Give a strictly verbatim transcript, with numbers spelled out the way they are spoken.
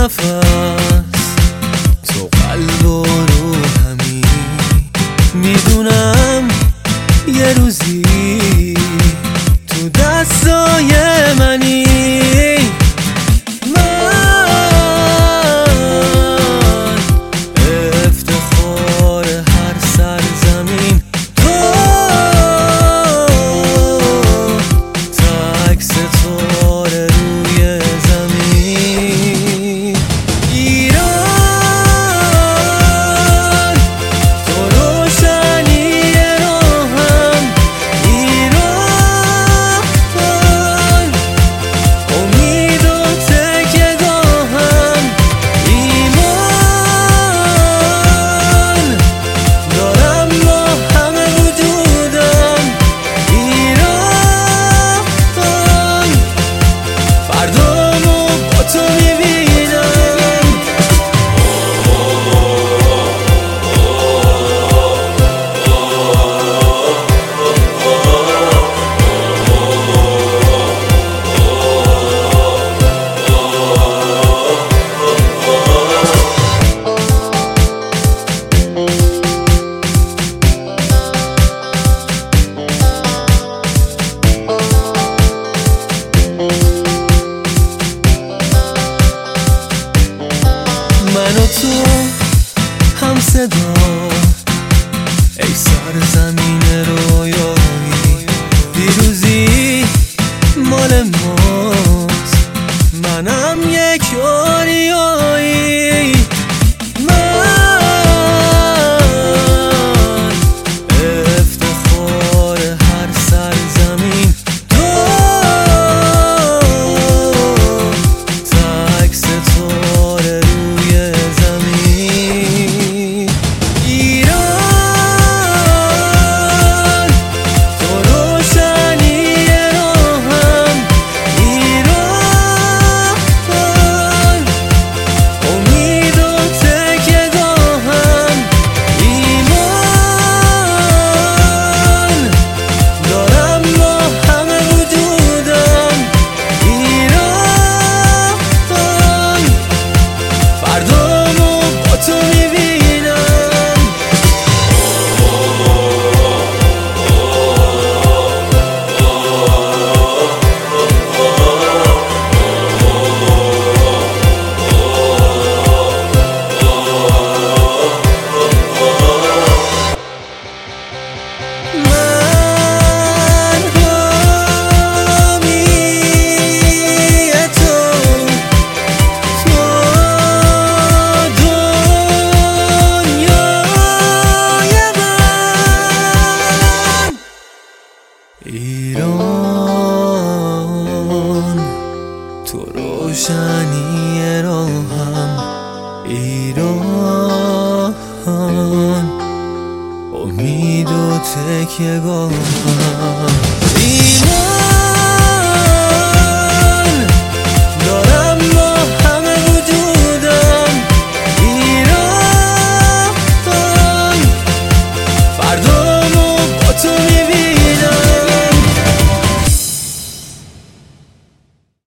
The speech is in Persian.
نفس تو قلب و روحمی. میدونم یه روزی تو دستای منی. من و تو هم صدا، ای سرزمین رویایی. پیروزی مال ماست، منم یک آریایی. من افتخار هر سرزمین، تو تک ستاره روی زمین. ایران تو روشنی راهم، ایران امید و تکیه گاهم. ایمان دارم با همه وجودم. ایران فردامو با تو میبینم. من حامی تو، تو دنیای من. ایران تو روشنی راهم، ایران امید و تکیه گاهم.